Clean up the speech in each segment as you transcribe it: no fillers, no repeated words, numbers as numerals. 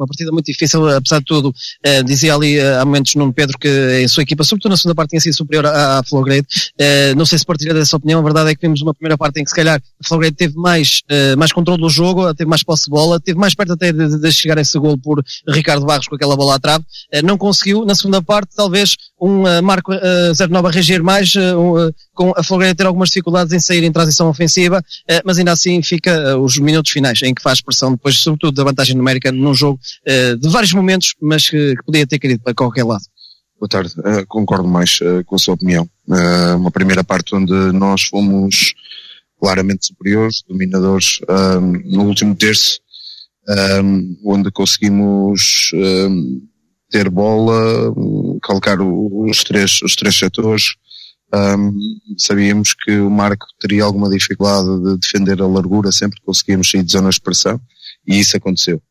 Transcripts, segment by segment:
uma partida muito difícil, apesar de tudo. Dizia ali há momentos Nuno Pedro que a sua equipa, sobretudo na segunda parte, tinha sido superior à Flowgrade. Não sei se partilha dessa opinião. A verdade é que vimos uma primeira parte em que se calhar a Flowgrade teve mais controle do jogo, teve mais posse de bola, teve mais perto até de chegar a esse gol por Ricardo Barros com aquela bola à trave. Não conseguiu. Na segunda parte, talvez Marco 09 a reagir mais, com a Flowgrade a ter algumas dificuldades em sair em transição ofensiva, mas ainda assim fica os minutos finais em que faz pressão depois, sobretudo da vantagem numérica num jogo de vários momentos, mas que podia ter querido para qualquer lado. Boa tarde, concordo mais com a sua opinião. Uma primeira parte onde nós fomos claramente superiores, dominadores, no último terço, onde conseguimos ter bola, calcar os três setores. Sabíamos que o Marco teria alguma dificuldade de defender a largura sempre que conseguíamos sair de zonas de pressão, e isso aconteceu.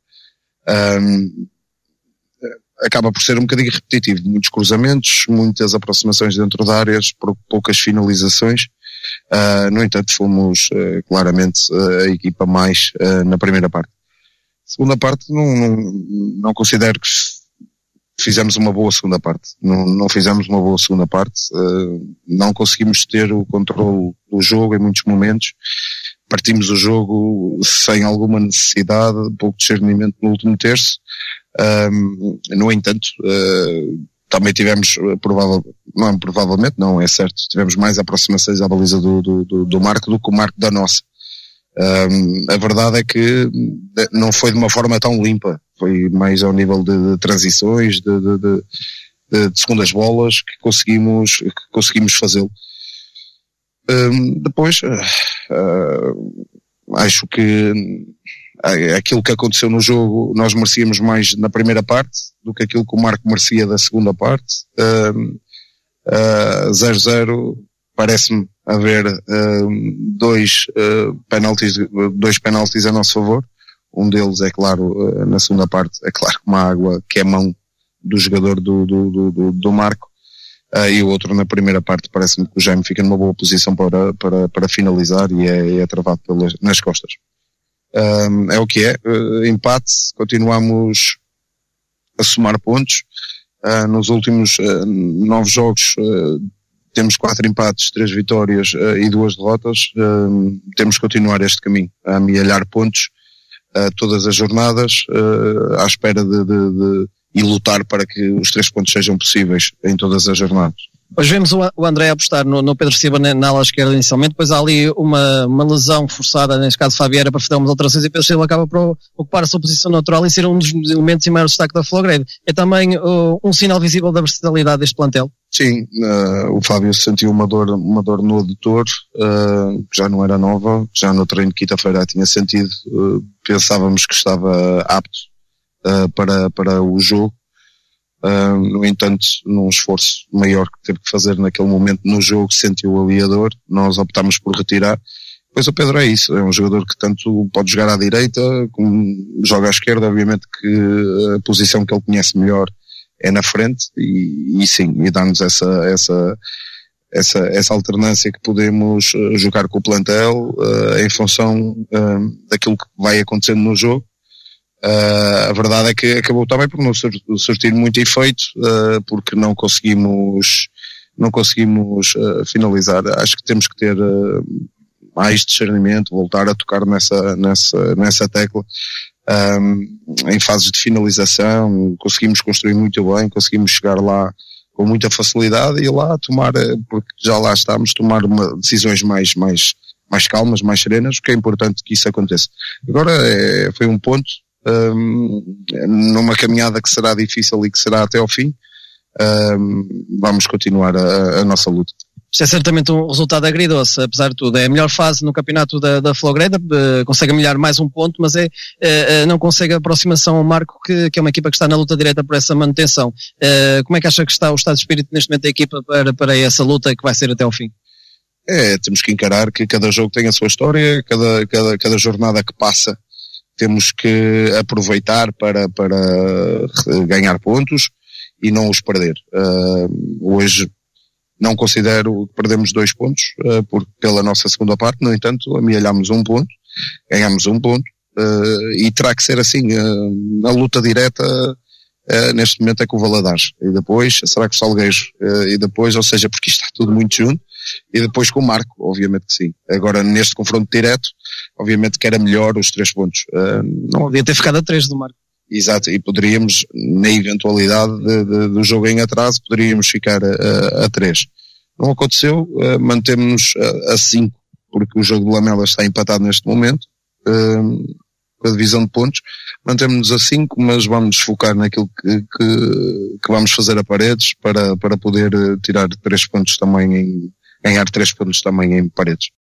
Acaba por ser um bocadinho repetitivo, muitos cruzamentos, muitas aproximações dentro de áreas, poucas finalizações. No entanto, fomos claramente a equipa mais na primeira parte. Segunda parte, não considero que fizemos uma boa segunda parte. Não fizemos uma boa segunda parte. Não conseguimos ter o controle do jogo em muitos momentos. Partimos o jogo sem alguma necessidade, pouco discernimento no último terço. No entanto, também tivemos, provavelmente não, é certo, tivemos mais aproximações à baliza do Marco do que o Marco da nossa. A verdade é que não foi de uma forma tão limpa, foi mais ao nível de transições, de segundas bolas que conseguimos fazê-lo. Depois, acho que aquilo que aconteceu no jogo, nós merecíamos mais na primeira parte do que aquilo que o Marco merecia da segunda parte. 0-0, parece-me haver dois penaltis a nosso favor. Um deles, é claro, na segunda parte, é claro que uma água que é mão do jogador do Marco, e o outro na primeira parte parece-me que o Jaime fica numa boa posição para finalizar e é travado nas costas. É o que é, empate, continuamos a somar pontos. Nos últimos 9 jogos temos 4 empates, 3 vitórias e 2 derrotas. Temos que continuar este caminho, a amealhar pontos todas as jornadas, à espera e lutar para que os 3 pontos sejam possíveis em todas as jornadas. Hoje vemos o André apostar no Pedro Silva na ala esquerda inicialmente, depois há ali uma lesão forçada, neste caso Fabiera, para fazer umas alterações, e Pedro Silva acaba por ocupar a sua posição natural e ser um dos elementos e maior destaque da Flowgrade. É também um sinal visível da versatilidade deste plantel? Sim, o Fábio sentiu uma dor no adutor, que já não era nova, já no treino de quinta-feira tinha sentido, pensávamos que estava apto para o jogo. No entanto, num esforço maior que teve que fazer naquele momento no jogo, sentiu o aliador, nós optámos por retirar. Pois o Pedro é isso, é um jogador que tanto pode jogar à direita como joga à esquerda. Obviamente que a posição que ele conhece melhor é na frente, e sim, e dá-nos essa alternância que podemos jogar com o plantel em função daquilo que vai acontecendo no jogo. A verdade é que acabou também por não surtir muito efeito, porque não conseguimos finalizar. Acho que temos que ter mais discernimento, voltar a tocar nessa tecla. Em fases de finalização conseguimos construir muito bem, conseguimos chegar lá com muita facilidade e lá tomar, porque já lá estamos, tomar decisões mais calmas, mais serenas, porque é importante que isso aconteça. Agora foi um ponto numa caminhada que será difícil e que será até ao fim. Vamos continuar a nossa luta. Isto é certamente um resultado agridoce, apesar de tudo. É a melhor fase no campeonato da Flowgrade, consegue amelhar mais um ponto, mas não consegue a aproximação ao Marco, que é uma equipa que está na luta direta por essa manutenção. Como é que acha que está o estado de espírito neste momento da equipa para essa luta que vai ser até ao fim? Temos que encarar que cada jogo tem a sua história, cada jornada que passa temos que aproveitar para ganhar pontos e não os perder. Hoje não considero que perdemos 2 pontos pela nossa segunda parte. No entanto, amealhámos 1 ponto, ganhámos 1 ponto, e terá que ser assim, a luta direta neste momento é com o Valadares, e depois será que o Salgueiros, e depois, ou seja, porque isto está tudo muito junto, e depois com o Marco, obviamente que sim. Agora neste confronto direto, obviamente que era melhor os 3 pontos. Não devia ter ficado a 3 do Marco. Exato, e poderíamos, na eventualidade do jogo em atraso, poderíamos ficar a 3. Não aconteceu, mantemos-nos a 5, porque o jogo de Lamela está empatado neste momento, com a divisão de pontos. Mantemos-nos a 5, mas vamos focar naquilo que vamos fazer a Paredes para poder tirar 3 pontos também ganhar 3 pontos também em Paredes.